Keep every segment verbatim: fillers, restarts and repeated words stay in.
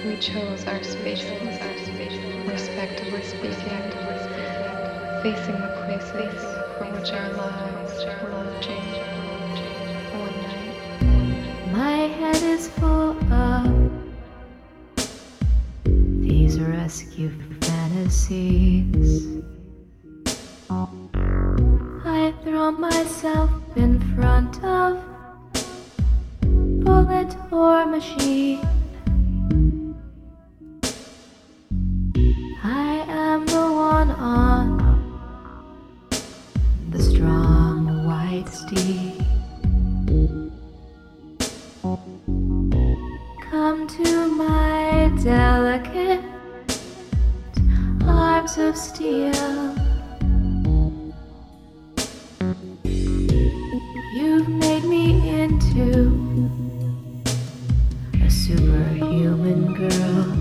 We chose our spaces, respectively speaking, facing the places for which our lives were marching one night. My head is full of these rescue fantasies. I throw myself in front of bullet or machine. I am the one on the strong white steed. Come to my delicate arms of steel. You've made me into a superhuman girl.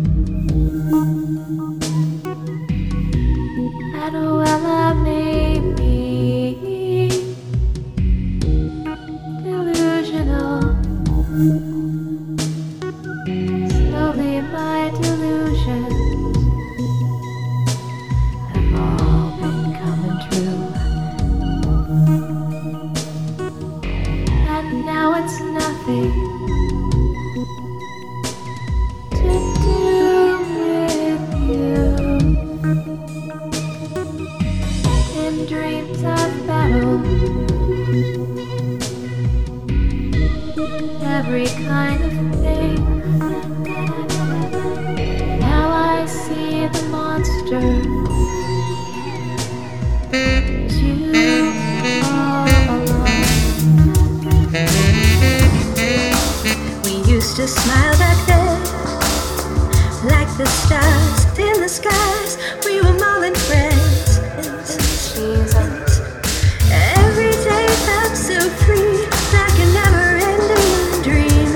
And well, I may be delusional. Slowly my delusions have all been coming true. And now it's nothing to do with you. In dreams of battle, every kind of thing. Now I see the monster. It's you all alone. We used to smile back then, like the stars in the skies. We were more than friends. Seasons. Every day felt so free, like a never-ending dream.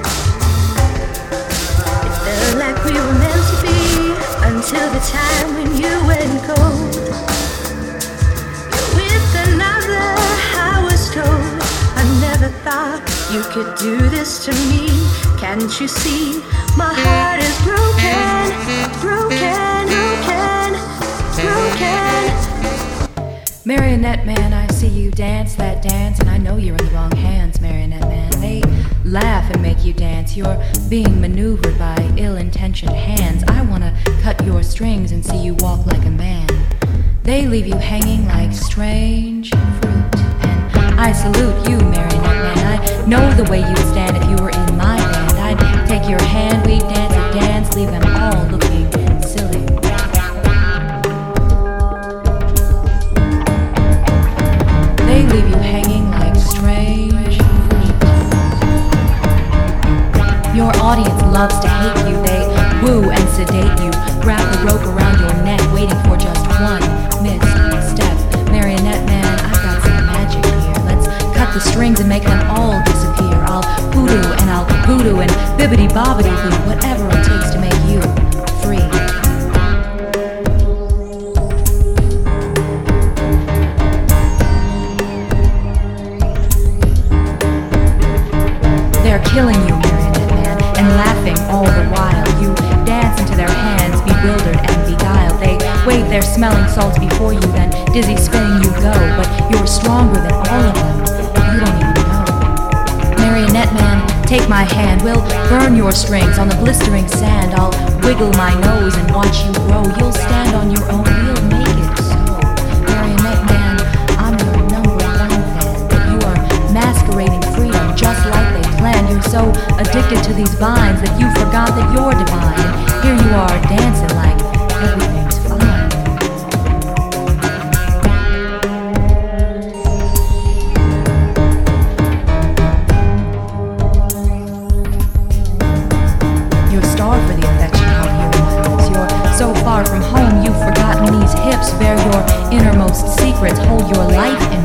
It felt like we were meant to be, until the time when you went cold. You're with another, I was told. I never thought you could do this to me. Can't you see, my heart is broken, broken, broken, broken. Marionette man, I see you dance that dance, and I know you're in the wrong hands, Marionette man. They laugh and make you dance. You're being maneuvered by ill-intentioned hands. I wanna cut your strings and see you walk like a man. They leave you hanging like strange fruit, and I salute you, Marionette man. I know the way you'd stand if you were in my band. I'd take your hand, we'd dance a dance, leave them all looking silly. They leave you hanging like strange fruit. Your audience loves to hate you. They woo and sedate you, wrap the rope around your neck, waiting for just one misstep. Marionette man, I've got some magic here. Let's cut the strings and make them all disappear. I'll hoodoo and I'll voodoo and bibbity bobbity boo, whatever it takes to make you free. They're killing you, Marionette man, and laughing all the while. You dance into their hands, bewildered and beguiled. They wave their smelling salts before you, then dizzy spinning you go. But you're stronger than all of them. You don't even know. Marionette man, take my hand. We'll burn your strings on the blistering sand. I'll wiggle my nose and watch you grow. You'll stand on your own. We'll make it so. Marionette man, I'm your number one fan. But you are masquerading freedom just like they planned. You're so addicted to these vines that you forgot that you're divine. And here you are dancing like everything's fine. You're starved for the affection out here in my lips. You're so far from home, you've forgotten these hips bear your innermost secrets, hold your life in